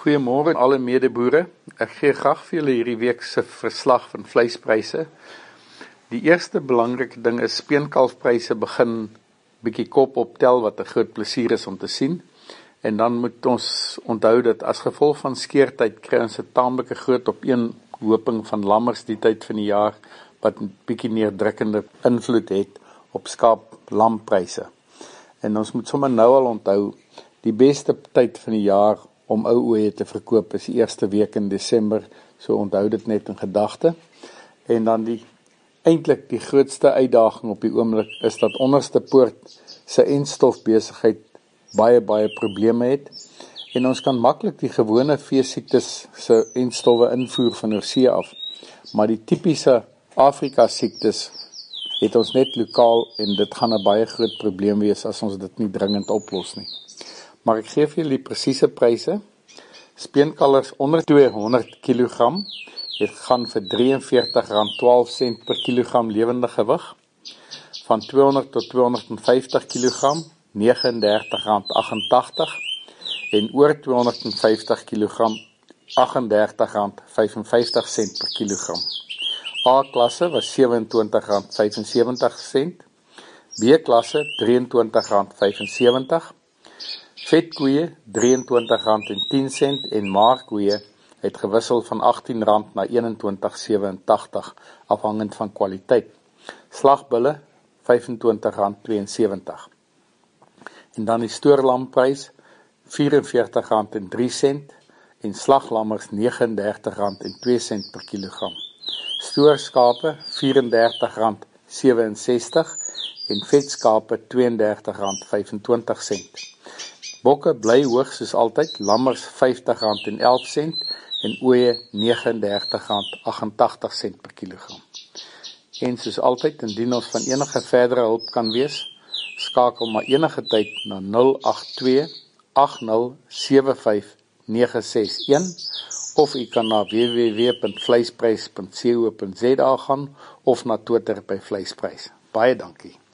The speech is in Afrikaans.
Goeiemôre alle medeboere. Ek gee graag vir julle hierdie week se verslag van vleispryse. Die eerste belangrike ding is speenkalfpryse begin bietjie kop optel wat 'n groot plesier is om te sien. En dan moet ons onthou dat as gevolg van skeertyd kry ons 'n taamlike groot opeenhoping van lammers die tyd van die jaar wat 'n bietjie neerdrukkende invloed het op skaap-lampryse. En ons moet sommer nou al onthou, die beste tyd van die jaar om ou ooe te verkoop is die eerste week in Desember, so onthou dit net in gedagte. En dan eintlik die grootste uitdaging op die oomblik is dat onderste poort se enstofbesigheid baie probleme het. En ons kan maklik die gewone veesiektes se enstowwe invoer van oorsee af. Maar die tipiese Afrika siektes het ons net lokaal en dit gaan 'n baie groot probleem wees as ons dit nie dringend oplos nie. Maar ek gee vir julle die presiese pryse. Speenkalvers onder 200 kg het gaan vir R43.12 per kilogram lewende gewig. Van 200 tot 250 kg R39.88 en oor 250 kg R38.55 per kilogram. A-klasse was R27.75, B-klasse R23.75, vetkoeie R23.10 en maarkoeie het gewissel van R18 na R21.87 afhangend van kwaliteit. Slagbulle R25.72. En dan die stoorlamprys R44.03 en slaglammers R39.02 per kilogram. Stoorskape R34.67 en vetskape R32.25. Bokke bly hoog soos altyd, lammers R50.11 en ooe R39.88 per kilogram. En soos altyd, indien ons van enige verdere hulp kan wees, skakel maar enige tyd na 082 8075 961 of u kan na www.vleisprys.co.za gaan of na Twitter by Vleisprys. Baie dankie.